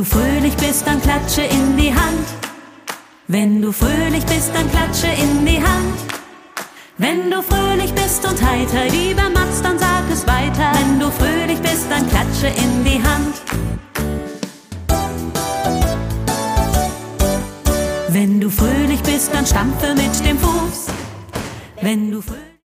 du fröhlich bist, dann klatsche in die Hand. Wenn du fröhlich bist, dann klatsche in die Hand. Wenn du fröhlich bist und heiter lieber machst, dann sag es weiter. Wenn du fröhlich bist, dann klatsche in die Hand. Wenn du fröhlich bist, dann stampfe mit dem Fuß. Wenn du fröhlich